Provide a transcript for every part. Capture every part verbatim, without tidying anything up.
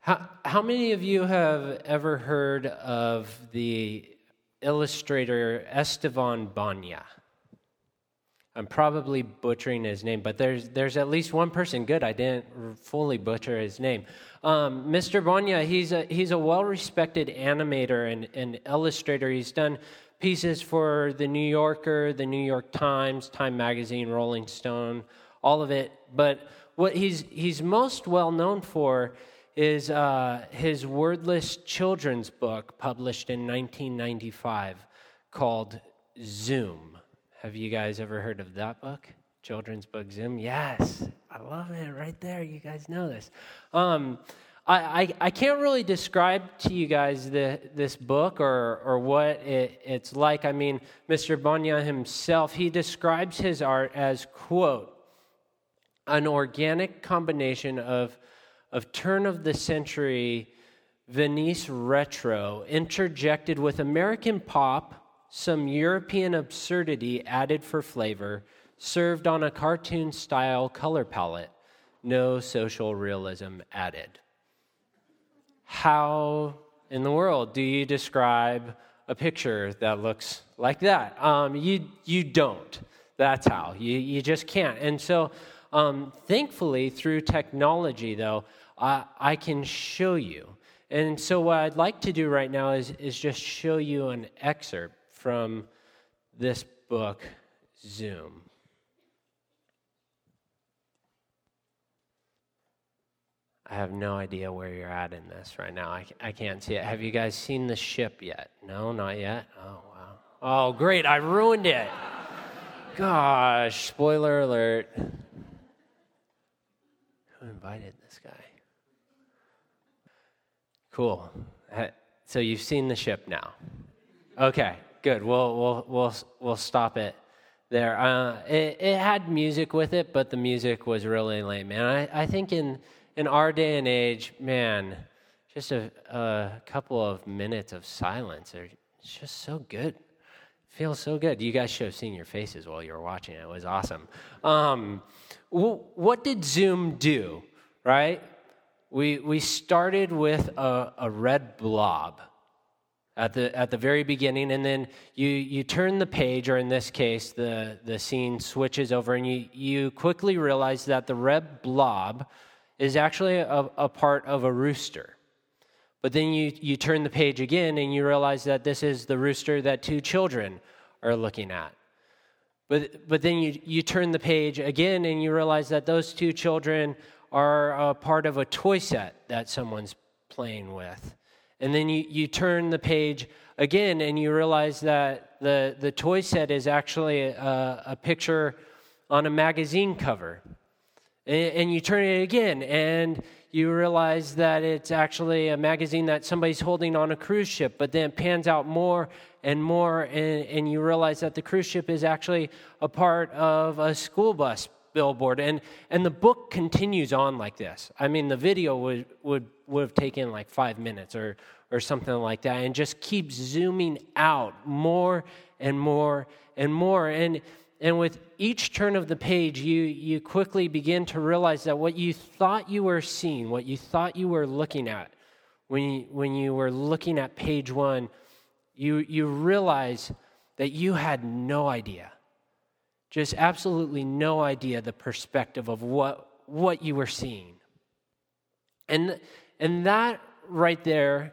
How, how many of you have ever heard of the illustrator Esteban Banya? I'm probably butchering his name, but there's there's at least one person. Good, I didn't fully butcher his name. Um, Mister Banya, he's a he's a well-respected animator and, and illustrator. He's done pieces for The New Yorker, The New York Times, Time Magazine, Rolling Stone, all of it. But what he's he's most well known for is uh, his wordless children's book published in nineteen ninety-five called Zoom. Have you guys ever heard of that book? Children's book, Zoom? Yes. I love it right there. You guys know this. Um, I, I, I can't really describe to you guys the, this book or, or what it, it's like. I mean, Mister Banya himself, he describes his art as, quote, an organic combination of, of turn-of-the-century Venice retro interjected with American pop, some European absurdity added for flavor, served on a cartoon-style color palette, no social realism added. How in the world do you describe a picture that looks like that? Um, you you don't. That's how. You, you just can't. And so, um, thankfully, through technology, though, I, I can show you. And so what I'd like to do right now is, is just show you an excerpt from this book, Zoom. I have no idea where you're at in this right now. I, I can't see it. Have you guys seen the ship yet? No, not yet? Oh, wow. Oh, great. I ruined it. Gosh, spoiler alert. Who invited this guy? Cool. So you've seen the ship now. Okay. Good. We'll we'll we'll we'll stop it there. Uh, it, it had music with it, but the music was really lame. And I, I think in in our day and age, man, just a, a couple of minutes of silence are it's just so good. It feels so good. You guys should have seen your faces while you were watching it. It was awesome. Um, w- what did Zoom do? Right? We we started with a, a red blob at the at the very beginning, and then you you turn the page, or in this case, the, the scene switches over, and you, you quickly realize that the red blob is actually a, a part of a rooster. But then you, you turn the page again, and you realize that this is the rooster that two children are looking at. But but then you, you turn the page again, and you realize that those two children are a part of a toy set that someone's playing with. And then you, you turn the page again, and you realize that the, the toy set is actually a, a picture on a magazine cover. And, and you turn it again, and you realize that it's actually a magazine that somebody's holding on a cruise ship, but then it pans out more and more, and, and you realize that the cruise ship is actually a part of a school bus billboard. And, and the book continues on like this. I mean, the video would, would, would have taken like five minutes or, or something like that, and just keeps zooming out more and more and more. And and with each turn of the page, you you quickly begin to realize that what you thought you were seeing, what you thought you were looking at, when you, when you were looking at page one, you you realize that you had no idea, just absolutely no idea the perspective of what what you were seeing. And and that right there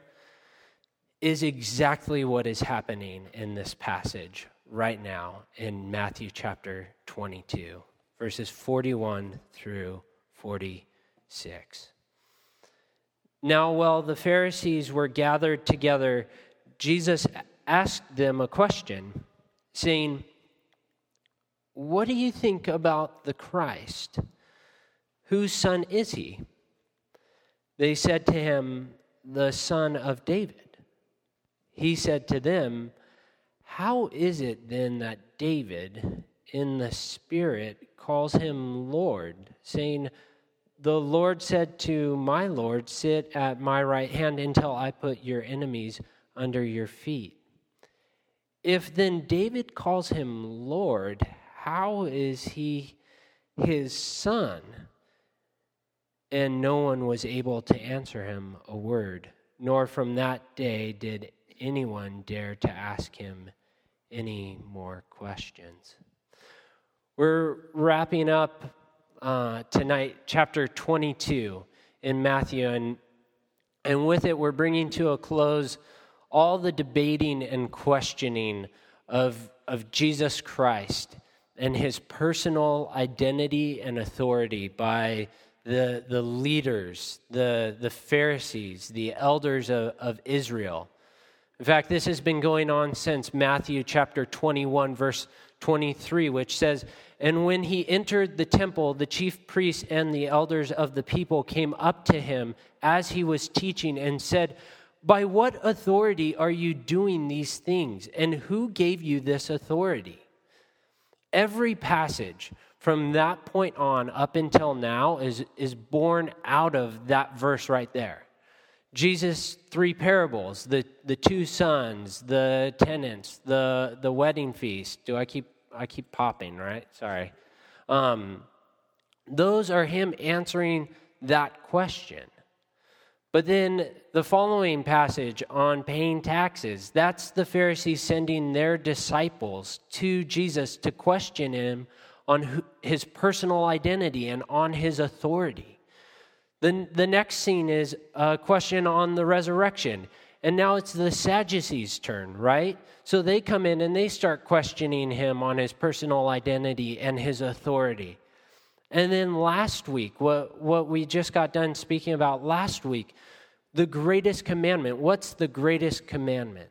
is exactly what is happening in this passage right now in Matthew chapter twenty-two, verses forty-one through forty-six. Now, while the Pharisees were gathered together, Jesus asked them a question, saying, "What do you think about the Christ? Whose son is he?" They said to him, "The son of David." He said to them, "How is it then that David, in the Spirit, calls him Lord, saying, 'The Lord said to my Lord, sit at my right hand until I put your enemies under your feet'? If then David calls him Lord, how is he his son?" and no one was able to answer him a word, nor from that day did anyone dare to ask him any more questions. We're wrapping up uh, tonight chapter twenty-two in Matthew, and and with it we're bringing to a close all the debating and questioning of, of Jesus Christ and his personal identity and authority by the, the leaders, the, the Pharisees, the elders of, of Israel. In fact, this has been going on since Matthew chapter twenty-one, verse twenty-three, which says, "And when he entered the temple, the chief priests and the elders of the people came up to him as he was teaching and said, 'By what authority are you doing these things? And who gave you this authority?'" Every passage from that point on up until now is, is born out of that verse right there. Jesus' three parables, the, the two sons, the tenants, the, the wedding feast. Do I keep I keep popping, right? Sorry. Um, those are him answering that question. But then the following passage on paying taxes, that's the Pharisees sending their disciples to Jesus to question him on who, his personal identity and on his authority. Then the next scene is a question on the resurrection. And now it's the Sadducees' turn, right? So they come in and they start questioning him on his personal identity and his authority. And then last week, what, what we just got done speaking about last week, the greatest commandment. What's the greatest commandment?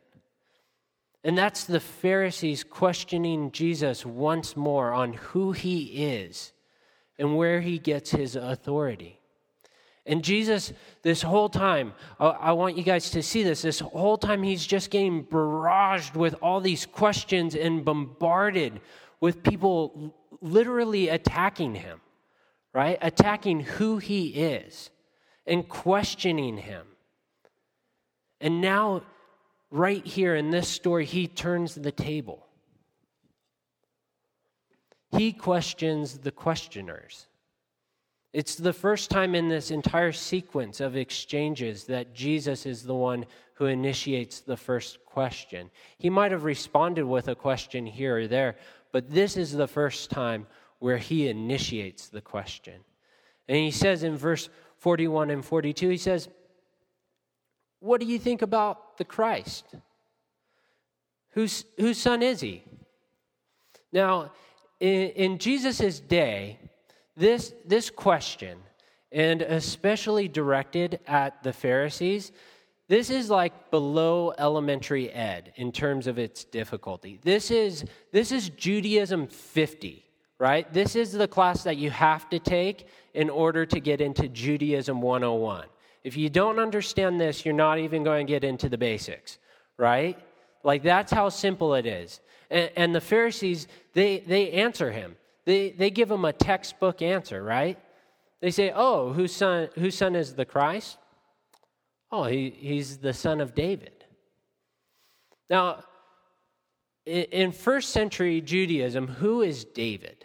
And that's the Pharisees questioning Jesus once more on who he is and where he gets his authority. And Jesus, this whole time, I want you guys to see this, this whole time he's just getting barraged with all these questions and bombarded with people literally attacking him, right? Attacking who he is and questioning him. And now, right here in this story, he turns the table. He questions the questioners. It's the first time in this entire sequence of exchanges that Jesus is the one who initiates the first question. He might have responded with a question here or there, but this is the first time where he initiates the question. And he says in verse forty-one and forty-two, he says, "What do you think about the Christ? Whose, whose son is he?" Now, in, in Jesus' day, This this question, and especially directed at the Pharisees, this is like below elementary ed in terms of its difficulty. This is this is Judaism fifty, right? This is the class that you have to take in order to get into Judaism one oh one. If you don't understand this, you're not even going to get into the basics, right? Like that's how simple it is. And, and the Pharisees, they they answer him. They they give him a textbook answer, right? They say, "Oh, whose son whose son is the Christ? Oh, he, he's the son of David." Now, in first century Judaism, who is David?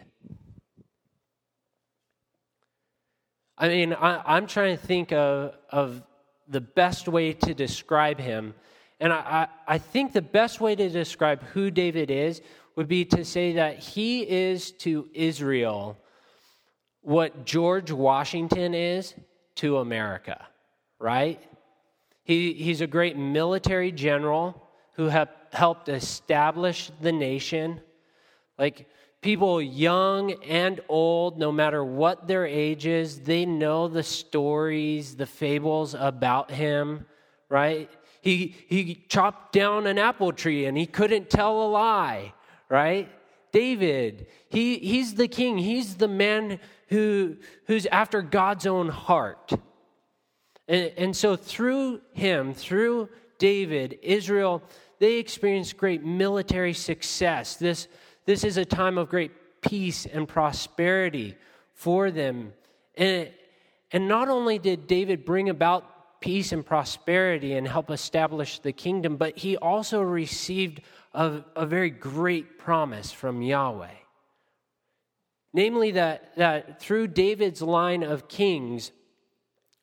I mean, I, I'm trying to think of, of the best way to describe him. And I, I, I think the best way to describe who David is would be to say that he is to Israel what George Washington is to America, right? He, he's a great military general who have helped establish the nation. Like, people young and old, no matter what their age is, they know the stories, the fables about him, right? He, he chopped down an apple tree and he couldn't tell a lie. Right? David, he, he's the king. He's the man who, who's after God's own heart. And, and so through him, through David, Israel, they experienced great military success. This, this is a time of great peace and prosperity for them. And, and not only did David bring about peace and prosperity and help establish the kingdom, but he also received a, a very great promise from Yahweh. Namely that, that through David's line of kings,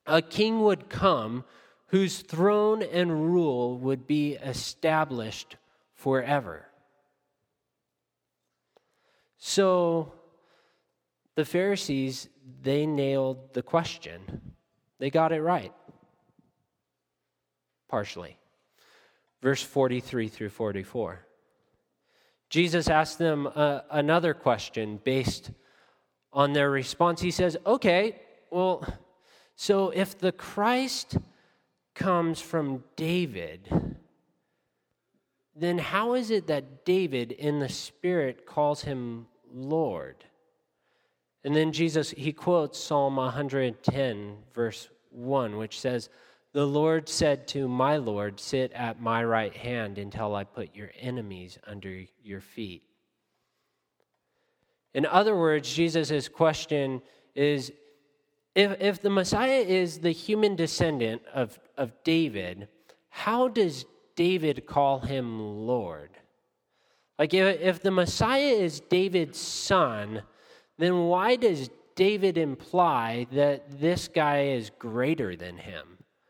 a king would come whose throne and rule would be established forever. So the Pharisees, they nailed the question. They got it right. Partially. Verse forty-three through forty-four. Jesus asked them uh, another question based on their response. He says, okay, well, so if the Christ comes from David, then how is it that David in the Spirit calls him Lord? And then Jesus, he quotes Psalm one ten, verse one, which says, the Lord said to my Lord, sit at my right hand until I put your enemies under your feet. In other words, Jesus' question is, if, if the Messiah is the human descendant of, of David, how does David call him Lord? Like if, if the Messiah is David's son, then why does David imply that this guy is greater than him?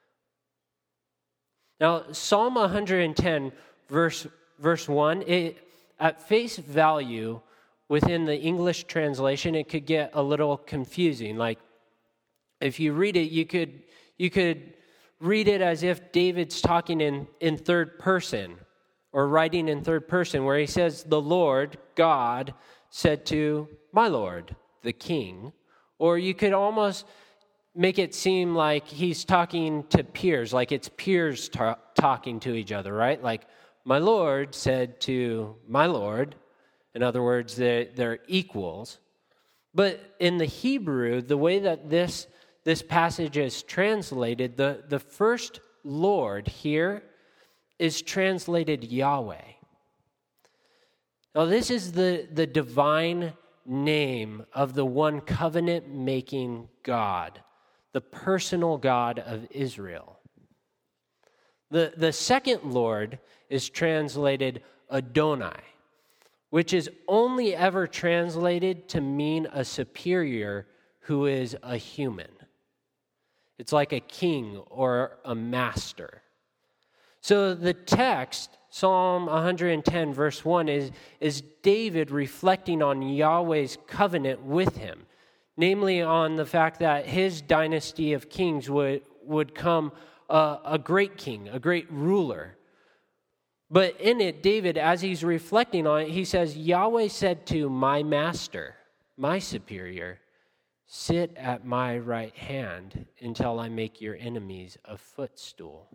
Now, Psalm one ten, verse, verse one, it, at face value, within the English translation, it could get a little confusing. Like, if you read it, you could you could read it as if David's talking in, in third person, or writing in third person, where he says, the Lord, God, said to my Lord, the King. Or you could almost make it seem like he's talking to peers, like it's peers ta- talking to each other, right? Like, my Lord said to my Lord. In other words, they're, they're equals. But in the Hebrew, the way that this, this passage is translated, the, the first Lord here is translated Yahweh. Now, this is the, the divine name of the one covenant-making God, the personal God of Israel. The, the second Lord is translated Adonai, which is only ever translated to mean a superior who is a human. It's like a king or a master. So the text, Psalm one ten, verse one, is, is David reflecting on Yahweh's covenant with him, namely on the fact that his dynasty of kings would, would come uh, a great king, a great ruler. But in it, David, as he's reflecting on it, he says, Yahweh said to my master, my superior, sit at my right hand until I make your enemies a footstool.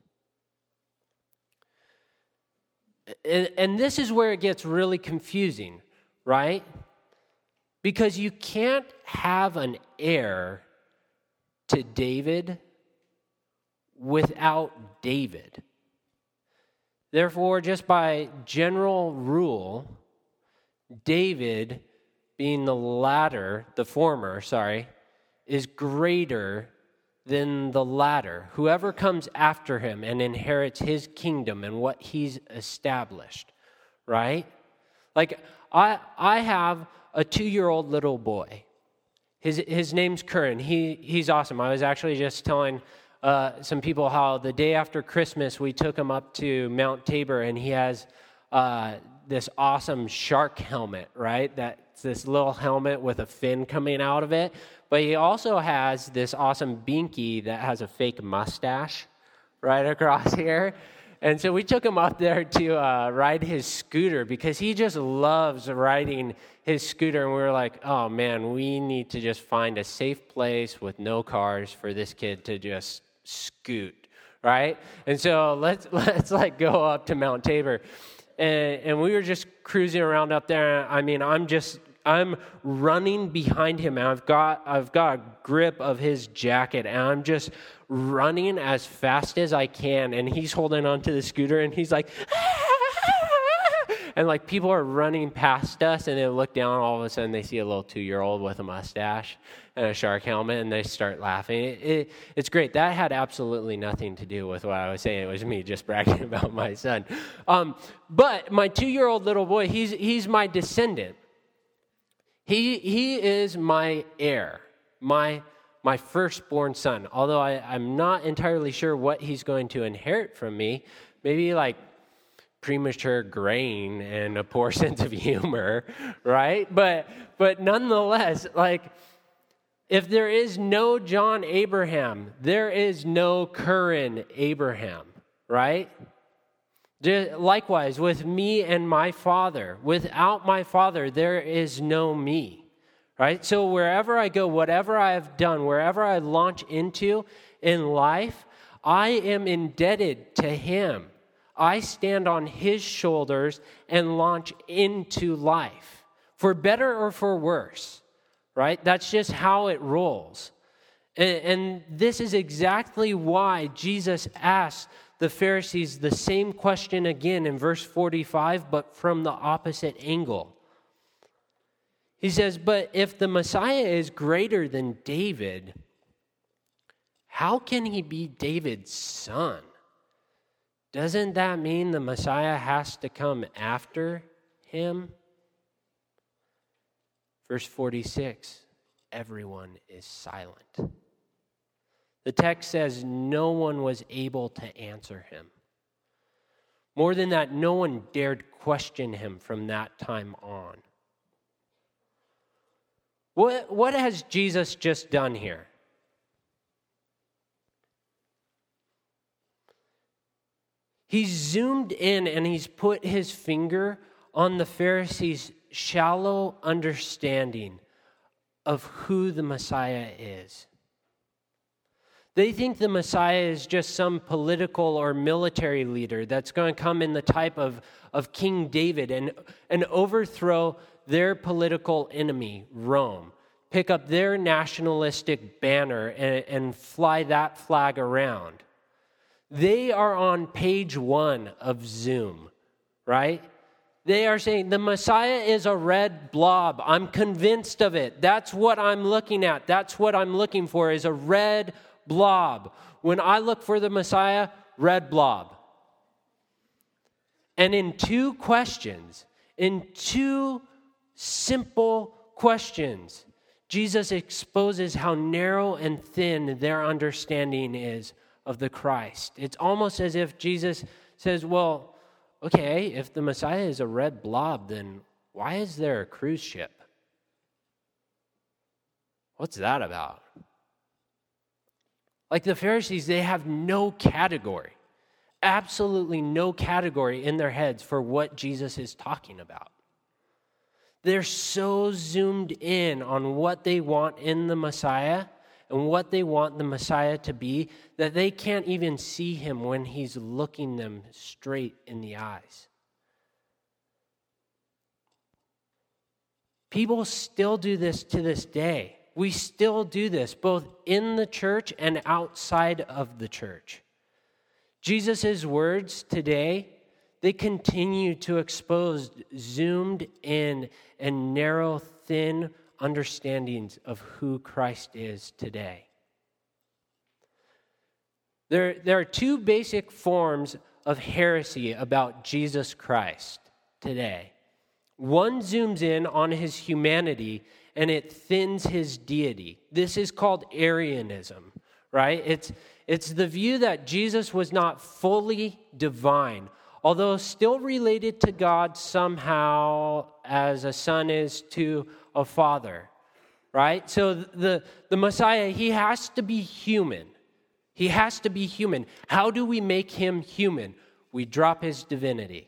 And, and this is where it gets really confusing, right? Because you can't have an heir to David without David. Therefore, just by general rule, David, being the latter, the former, sorry, is greater than the latter. Whoever comes after him and inherits his kingdom and what he's established, right? Like, I I have a two-year-old little boy. His his name's Curran. He he's awesome. I was actually just telling uh, some people how the day after Christmas we took him up to Mount Tabor, and he has uh, this awesome shark helmet, right? That's this little helmet with a fin coming out of it. But he also has this awesome binky that has a fake mustache right across here. And so we took him up there to uh, ride his scooter because he just loves riding his scooter. And we were like, oh, man, we need to just find a safe place with no cars for this kid to just scoot, right? And so let's, let's like, go up to Mount Tabor. And, and we were just cruising around up there. I mean, I'm just... I'm running behind him, and I've got I've got a grip of his jacket, and I'm just running as fast as I can, and he's holding onto the scooter, and he's like, and like people are running past us, and they look down, all of a sudden they see a little two-year-old with a mustache and a shark helmet, and they start laughing. It, it, it's great. That had absolutely nothing to do with what I was saying. It was me just bragging about my son. Um, but my two-year-old little boy, he's he's my descendant. He he is my heir, my my firstborn son, although I, I'm not entirely sure what he's going to inherit from me. Maybe like premature grain and a poor sense of humor, right? But but nonetheless, like, if there is no John Abraham, there is no Curran Abraham, right? Likewise, with me and my father, without my father, there is no me, right? So wherever I go, whatever I have done, wherever I launch into in life, I am indebted to him. I stand on his shoulders and launch into life, for better or for worse, right? That's just how it rolls. And, and this is exactly why Jesus asked the Pharisees the same question again in verse forty-five, but from the opposite angle. He says, but if the Messiah is greater than David, how can he be David's son? Doesn't that mean the Messiah has to come after him? Verse forty-six, everyone is silent. The text says no one was able to answer him. More than that, no one dared question him from that time on. What, what has Jesus just done here? He's zoomed in and he's put his finger on the Pharisees' shallow understanding of who the Messiah is. They think the Messiah is just some political or military leader that's going to come in the type of, of King David and, and overthrow their political enemy, Rome, pick up their nationalistic banner and, and fly that flag around. They are on page one of Zoom, right? They are saying the Messiah is a red blob. I'm convinced of it. That's what I'm looking at. That's what I'm looking for is a red blob. When I look for the Messiah, red blob. And in two questions, in two simple questions, Jesus exposes how narrow and thin their understanding is of the Christ. It's almost as if Jesus says, well, okay, if the Messiah is a red blob, then why is there a cruise ship? What's that about? Like the Pharisees, they have no category, absolutely no category in their heads for what Jesus is talking about. They're so zoomed in on what they want in the Messiah and what they want the Messiah to be that they can't even see him when he's looking them straight in the eyes. People still do this to this day. We still do this both in the church and outside of the church. Jesus' words today, they continue to expose zoomed in and narrow, thin understandings of who Christ is today. There, there are two basic forms of heresy about Jesus Christ today. One zooms in on his humanity and it thins his deity. This is called Arianism, right? It's, it's the view that Jesus was not fully divine, although still related to God somehow as a son is to a father, right? So the, the Messiah, he has to be human. He has to be human. How do we make him human? We drop his divinity.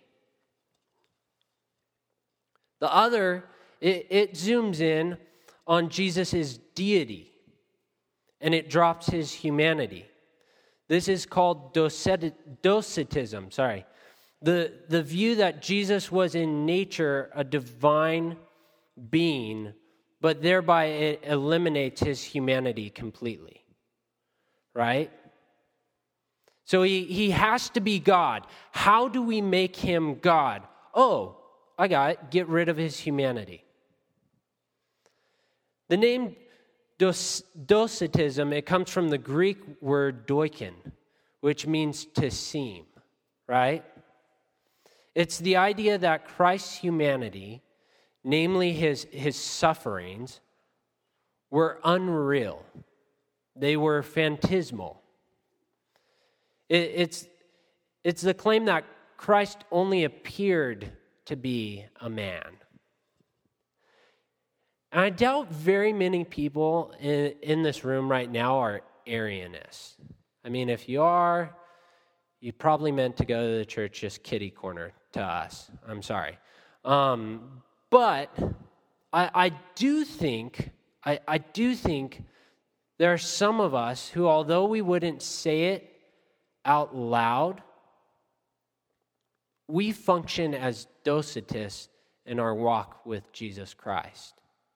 The other, it, it zooms in on Jesus' deity, and it drops his humanity. This is called Docetism, sorry. The, the view that Jesus was in nature a divine being, but thereby it eliminates his humanity completely, right? So he, he has to be God. How do we make him God? Oh, I got it. Get rid of his humanity. The name Docetism, it comes from the Greek word doikon, which means to seem, right? It's the idea that Christ's humanity, namely his, his sufferings, were unreal, They were phantasmal. It, it's, it's the claim that Christ only appeared to be a man. And I doubt very many people in, in this room right now are Arianists. I mean, if you are, you probably meant to go to the church just kitty corner to us. I'm sorry. Um, but I, I do think, I, I do think there are some of us who, although we wouldn't say it out loud, we function as Docetists in our walk with Jesus Christ.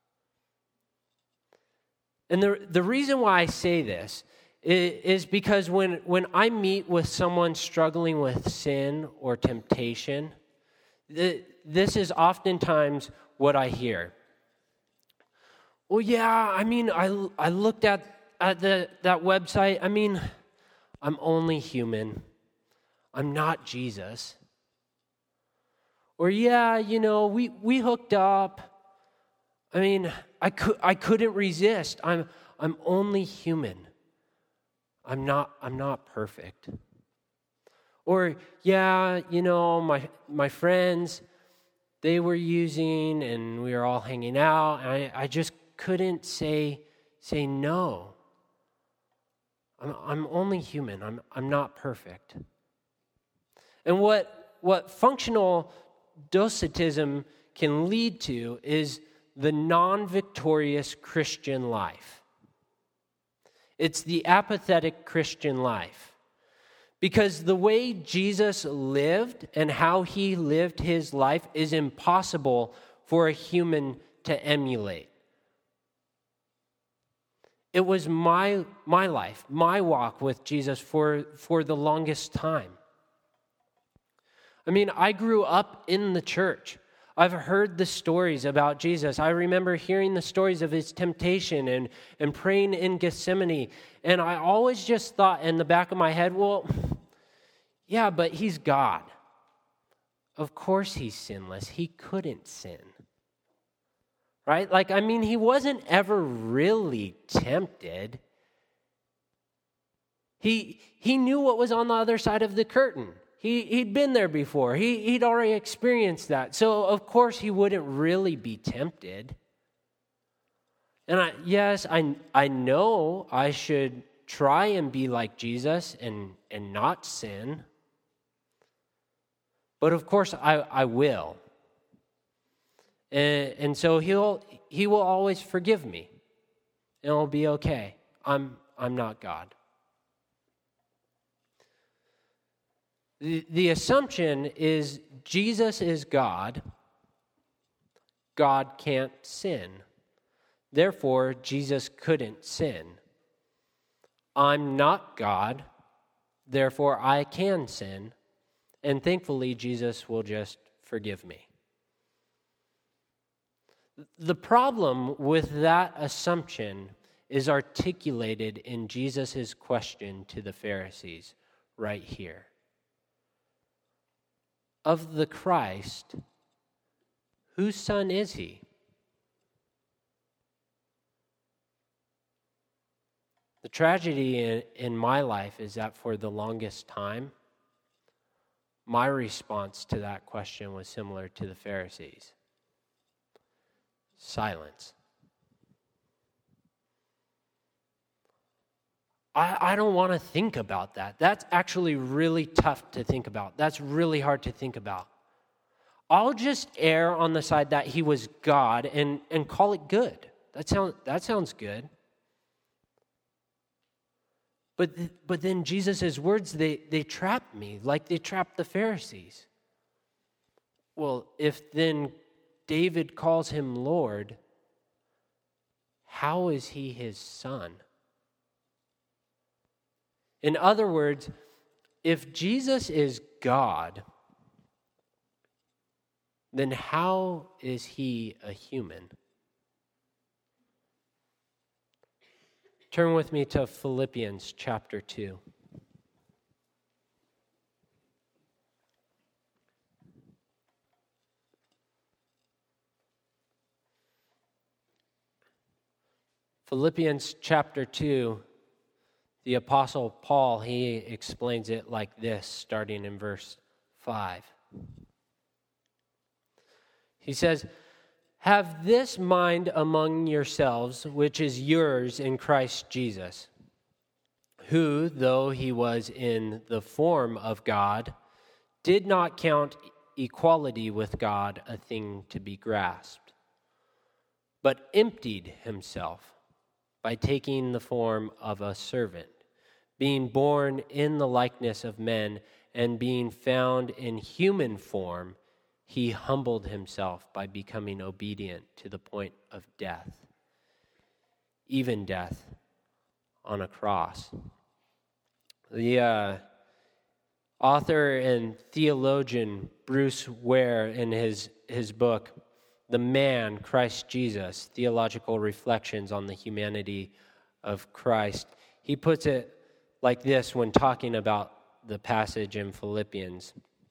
And the, the reason why I say this is, is because when, when I meet with someone struggling with sin or temptation, the, this is oftentimes what I hear. Well, yeah, I mean, I, I looked at, at the, that website. I mean, I'm only human. I'm not Jesus. Or, yeah, you know, we, we hooked up. I mean, I could I couldn't resist. I'm I'm only human. I'm not I'm not perfect. Or, yeah, you know, my my friends, they were using and we were all hanging out, and I, I just couldn't say say no. I'm I'm only human. I'm I'm not perfect. And what what functional docetism can lead to is the non-victorious Christian life. It's the apathetic Christian life. Because the way Jesus lived and how he lived his life is impossible for a human to emulate. It was my, my life, my walk with Jesus for, for the longest time. I mean, I grew up in the church. I've heard the stories about Jesus. I remember hearing the stories of his temptation and, and praying in Gethsemane. And I always just thought in the back of my head, well, yeah, but he's God. Of course he's sinless. He couldn't sin. Right? Like, I mean, he wasn't ever really tempted. He, he knew what was on the other side of the curtain. He, he'd been there before. He, he'd already experienced that. So, of course, he wouldn't really be tempted. And I, yes, I, I know I should try and be like Jesus and, and not sin. But, of course, I, I will. And, and so he'll he will always forgive me. And it'll be okay. I'm I'm not God. The, the assumption is Jesus is God. God can't sin. Therefore, Jesus couldn't sin. I'm not God. Therefore, I can sin. And thankfully, Jesus will just forgive me. The problem with that assumption is articulated in Jesus' question to the Pharisees right here. Of the Christ, whose son is he? The tragedy in, in my life is that for the longest time, my response to that question was similar to the Pharisees. Silence. I, I don't want to think about that. That's actually really tough to think about. That's really hard to think about. I'll just err on the side that he was God and, and call it good. That, sound, that sounds good. But, but then Jesus' words, they, they trap me like they trapped the Pharisees. Well, if then David calls him Lord, how is he his son? In other words, if Jesus is God, then how is he a human? Turn with me to Philippians chapter two. Philippians chapter two, The Apostle Paul, he explains it like this, starting in verse five. He says, "Have this mind among yourselves, which is yours in Christ Jesus, who, though he was in the form of God, did not count equality with God a thing to be grasped, but emptied himself by taking the form of a servant, being born in the likeness of men, and being found in human form, he humbled himself by becoming obedient to the point of death, even death on a cross." The uh, author and theologian Bruce Ware, in his, his book, The Man, Christ Jesus, Theological Reflections on the Humanity of Christ, he puts it like this when talking about the passage in Philippians.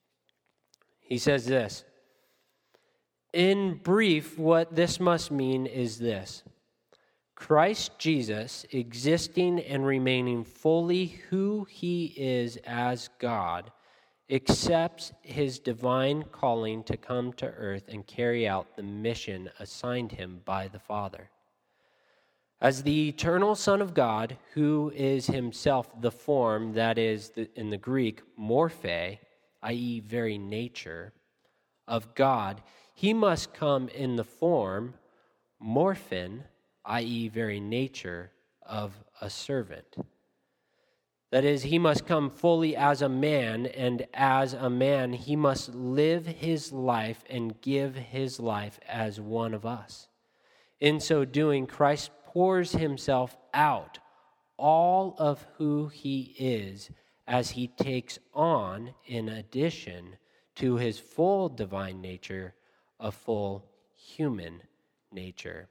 He says this, "In brief, what this must mean is this: Christ Jesus, existing and remaining fully who he is as God, accepts his divine calling to come to earth and carry out the mission assigned him by the Father. As the eternal Son of God, who is himself the form, that is, the, in the Greek, morphe, that is, very nature, of God, he must come in the form, morphin, that is, very nature, of a servant. That is, he must come fully as a man, and as a man, he must live his life and give his life as one of us. In so doing, Christ pours himself out, all of who he is, as he takes on, in addition to his full divine nature, a full human nature.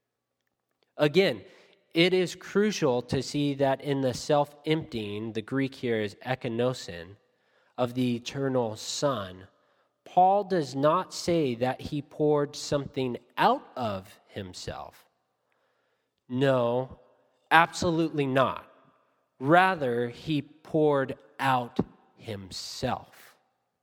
Again, it is crucial to see that in the self-emptying, the Greek here is ekenosin, of the eternal Son, Paul does not say that he poured something out of himself. No, absolutely not. Rather, he poured out himself.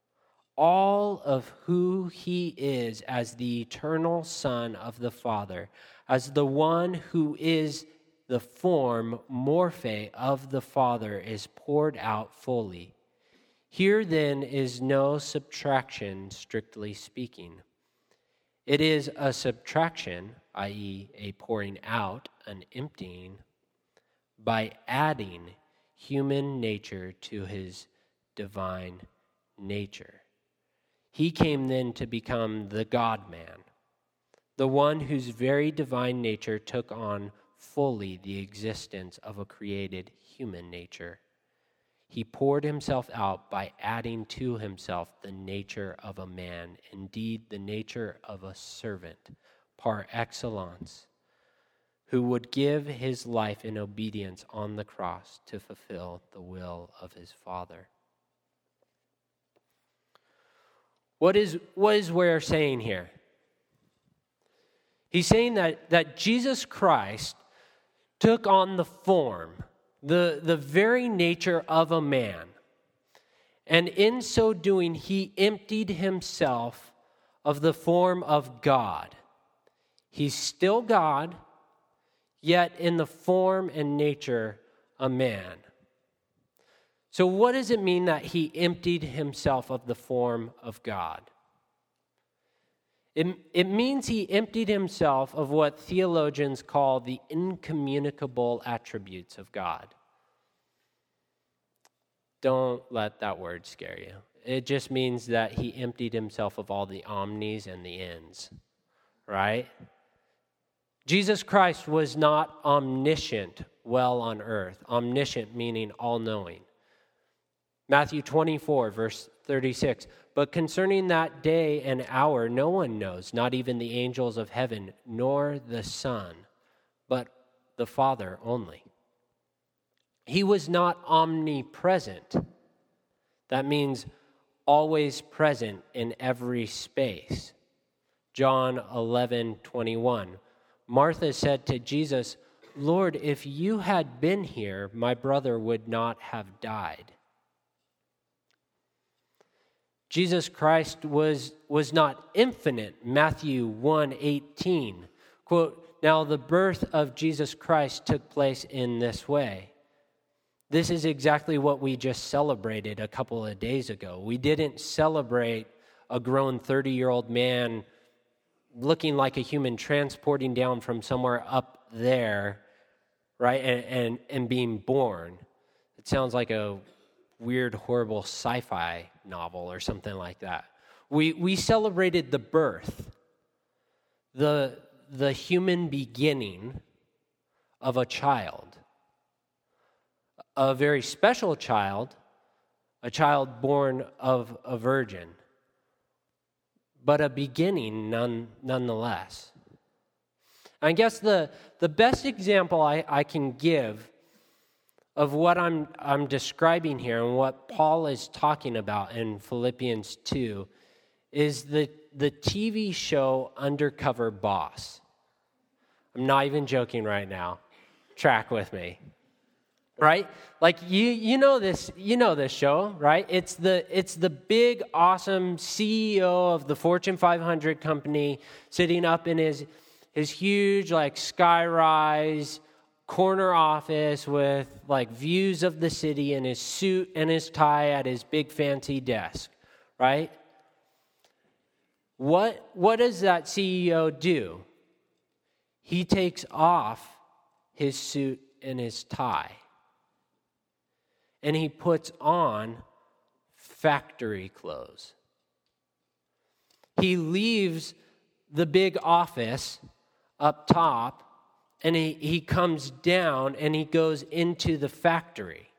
All of who he is as the eternal Son of the Father, as the one who is the form, morphe, of the Father, is poured out fully. Here, then, is no subtraction, strictly speaking. It is a subtraction, that is, a pouring out, an emptying, by adding human nature to his divine nature. He came then to become the God-man, the one whose very divine nature took on fully the existence of a created human nature. He poured himself out by adding to himself the nature of a man, indeed the nature of a servant, par excellence, who would give his life in obedience on the cross to fulfill the will of his Father. What is, what is Ware saying here? He's saying that, that Jesus Christ took on the form, the, the very nature of a man. And in so doing, he emptied himself of the form of God. He's still God, yet in the form and nature a man. So what does it mean that he emptied himself of the form of God? It, it means he emptied himself of what theologians call the incommunicable attributes of God. Don't let that word scare you. It just means that he emptied himself of all the omnis and the ends, right? Jesus Christ was not omniscient while on earth. Omniscient meaning all-knowing. Matthew twenty-four, verse thirty-six, but concerning that day and hour, no one knows, not even the angels of heaven, nor the Son, but the Father only. He was not omnipresent. That means always present in every space. John eleven twenty-one. Martha said to Jesus, Lord, if you had been here, my brother would not have died. Jesus Christ was, was not infinite. Matthew one eighteen, quote, now the birth of Jesus Christ took place in this way. This is exactly what we just celebrated a couple of days ago. We didn't celebrate a grown thirty-year-old man looking like a human transporting down from somewhere up there, right, and, and, and being born. It sounds like a weird, horrible sci-fi novel or something like that. We we celebrated the birth, the, the human beginning of a child, a very special child, a child born of a virgin, but a beginning none, nonetheless. I guess the, the best example I, I can give of what I'm I'm describing here and what Paul is talking about in Philippians two is the, the T V show Undercover Boss. I'm not even joking right now. Track with me. Right? Like you you know this you know this show, right? It's the it's the big awesome C E O of the Fortune five hundred company sitting up in his his huge like skyrise corner office with like views of the city in his suit and his tie at his big fancy desk, right? What what does that C E O do? He takes off his suit and his tie, and he puts on factory clothes. He leaves the big office up top, and he, he comes down and he goes into the factory.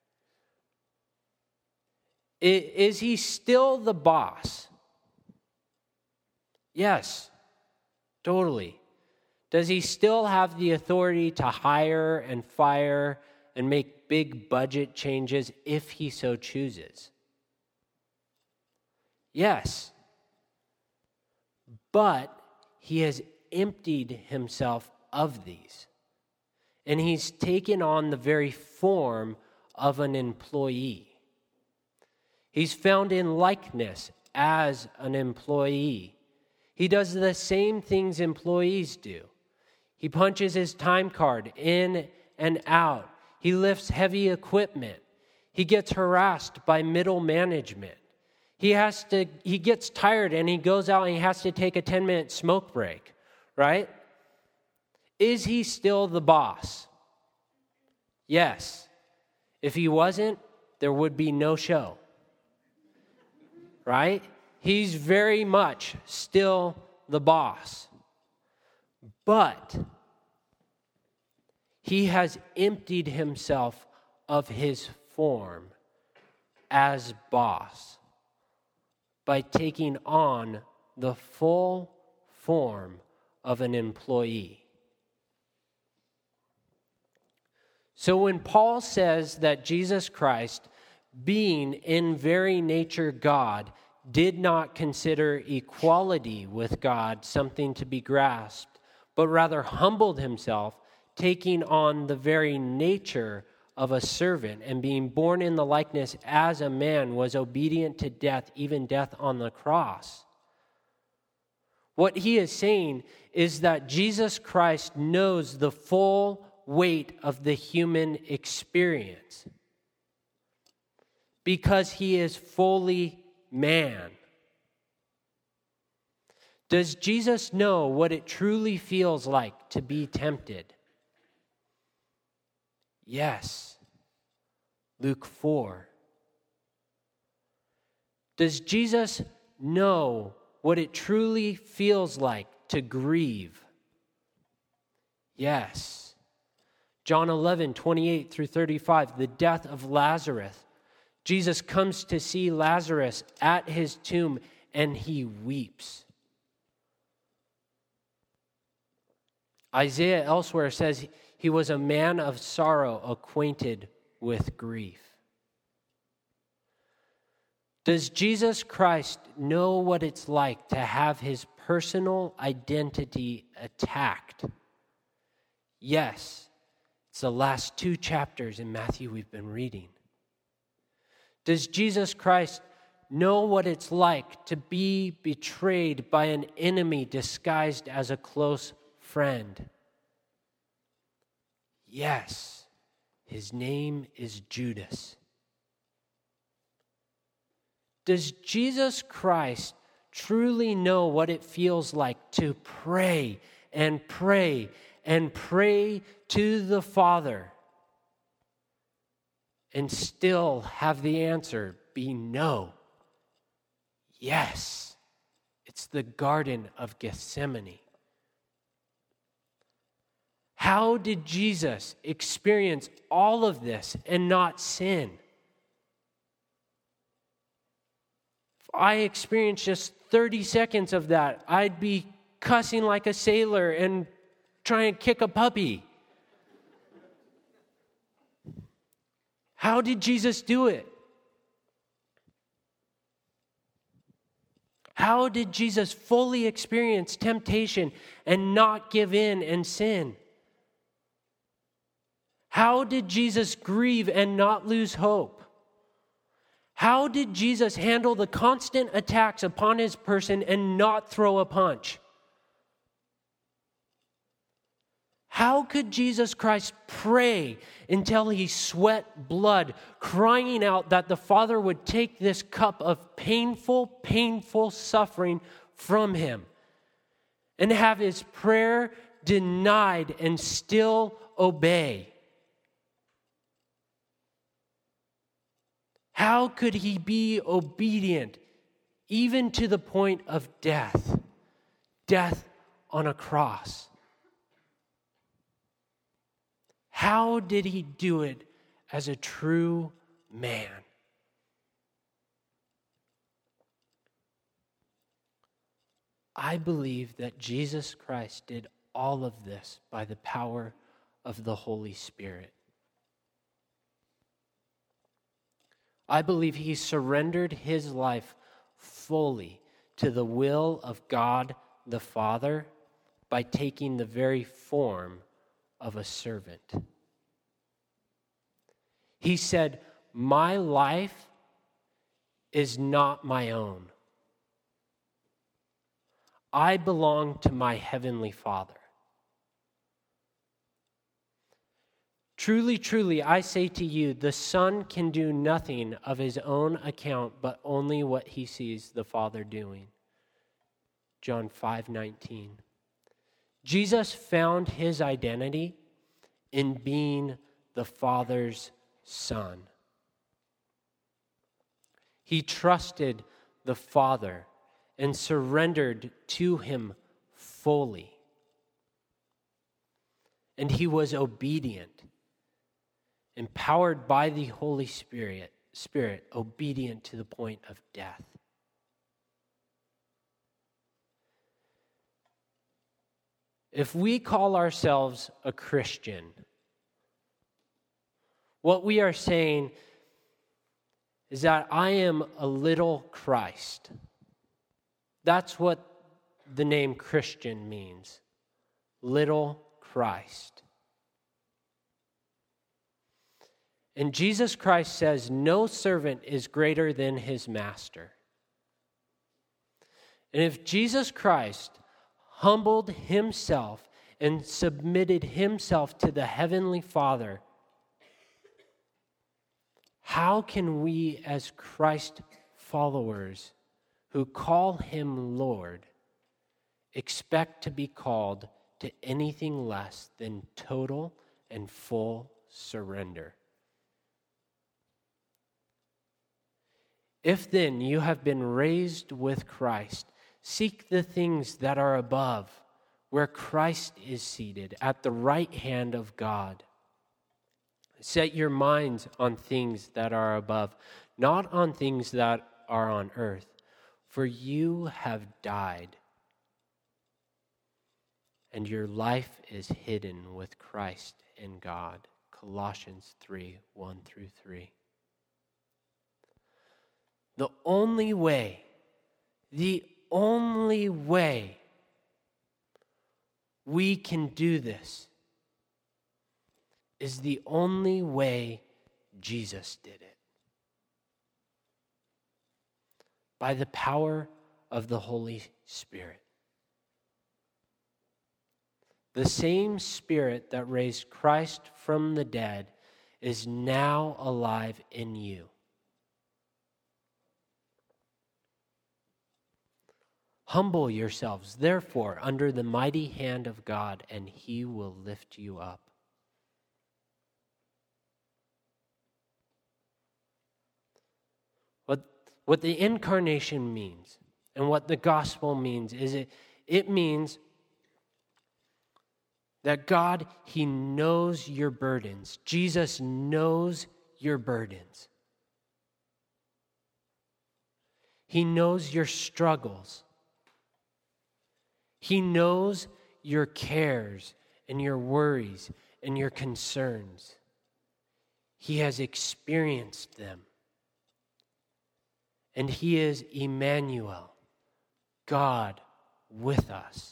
Is he still the boss? Yes, totally. Does he still have the authority to hire and fire and make big budget changes if he so chooses? Yes. But he has emptied himself of these. And he's taken on the very form of an employee. He's found in likeness as an employee. He does the same things employees do. He punches his time card in and out. He lifts heavy equipment. He gets harassed by middle management. He has to, he gets tired and he goes out and he has to take a ten-minute smoke break, right? Is he still the boss? Yes. If he wasn't, there would be no show, right? He's very much still the boss. But he has emptied himself of his form as boss by taking on the full form of an employee. So when Paul says that Jesus Christ, being in very nature God, did not consider equality with God something to be grasped, but rather humbled himself, taking on the very nature of a servant and being born in the likeness as a man, was obedient to death, even death on the cross. What he is saying is that Jesus Christ knows the full weight of the human experience because he is fully man. Does Jesus know what it truly feels like to be tempted? Yes. Luke four. Does Jesus know what it truly feels like to grieve? Yes. John eleven, twenty-eight through thirty-five, the death of Lazarus. Jesus comes to see Lazarus at his tomb and he weeps. Isaiah elsewhere says he was a man of sorrow, acquainted with grief. Does Jesus Christ know what it's like to have his personal identity attacked? Yes, It's the last two chapters in Matthew we've been reading. Does Jesus Christ know what it's like to be betrayed by an enemy disguised as a close friend? Yes, his name is Judas. Does Jesus Christ truly know what it feels like to pray and pray and pray to the Father and still have the answer be no? Yes, it's the Garden of Gethsemane. How did Jesus experience all of this and not sin? If I experienced just thirty seconds of that, I'd be cussing like a sailor and trying to kick a puppy. How did Jesus do it? How did Jesus fully experience temptation and not give in and sin? How did Jesus grieve and not lose hope? How did Jesus handle the constant attacks upon his person and not throw a punch? How could Jesus Christ pray until he sweat blood, crying out that the Father would take this cup of painful, painful suffering from him, and have his prayer denied and still obey? How could he be obedient even to the point of death? Death on a cross. How did he do it as a true man? I believe that Jesus Christ did all of this by the power of the Holy Spirit. I believe he surrendered his life fully to the will of God the Father by taking the very form of a servant. He said, "My life is not my own. I belong to my heavenly Father. Truly, truly, I say to you, the Son can do nothing of his own account, but only what he sees the Father doing." John five nineteen. Jesus found his identity in being the Father's Son. He trusted the Father and surrendered to him fully. And he was obedient, empowered by the Holy Spirit, Spirit, obedient to the point of death. If we call ourselves a Christian, what we are saying is that I am a little Christ. That's what the name Christian means. Little Christ. And Jesus Christ says, no servant is greater than his master. And if Jesus Christ humbled himself and submitted himself to the Heavenly Father, how can we as Christ followers who call him Lord expect to be called to anything less than total and full surrender? If then you have been raised with Christ, seek the things that are above, where Christ is seated at the right hand of God. Set your minds on things that are above, not on things that are on earth, for you have died, and your life is hidden with Christ in God. Colossians three, one through three. The only way, the only way we can do this is the only way Jesus did it. By the power of the Holy Spirit. The same Spirit that raised Christ from the dead is now alive in you. Humble yourselves, therefore, under the mighty hand of God, and he will lift you up. What, what the incarnation means and what the gospel means is it, it means that God, he knows your burdens. Jesus knows your burdens. He knows your struggles. He knows your cares and your worries and your concerns. He has experienced them. And he is Emmanuel, God with us.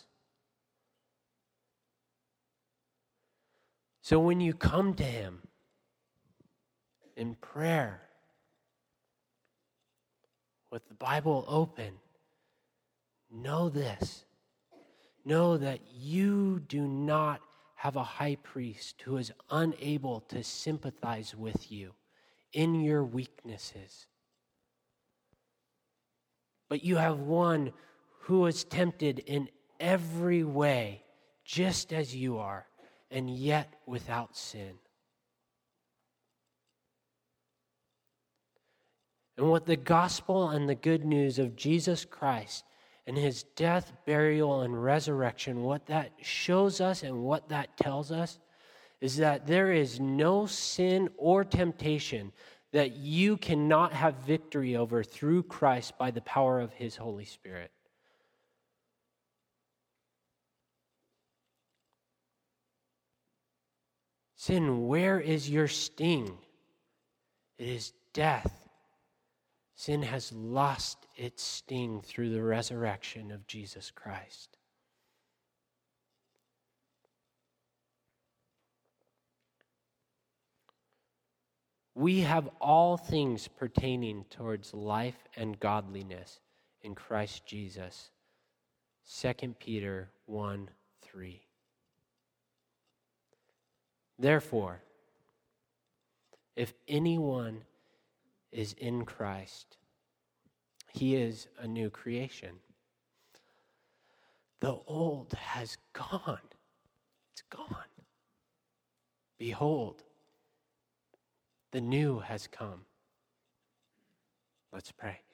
So when you come to him in prayer, with the Bible open, know this. Know that you do not have a high priest who is unable to sympathize with you in your weaknesses. But you have one who is tempted in every way, just as you are, and yet without sin. And what the gospel and the good news of Jesus Christ and his death, burial, and resurrection, what that shows us and what that tells us is that there is no sin or temptation that you cannot have victory over through Christ by the power of his Holy Spirit. Sin, where is your sting? It is death. Sin has lost its sting through the resurrection of Jesus Christ. We have all things pertaining towards life and godliness in Christ Jesus. Second Peter one three. Therefore, if anyone is in Christ, he is a new creation. The old has gone. It's gone. Behold, the new has come. Let's pray.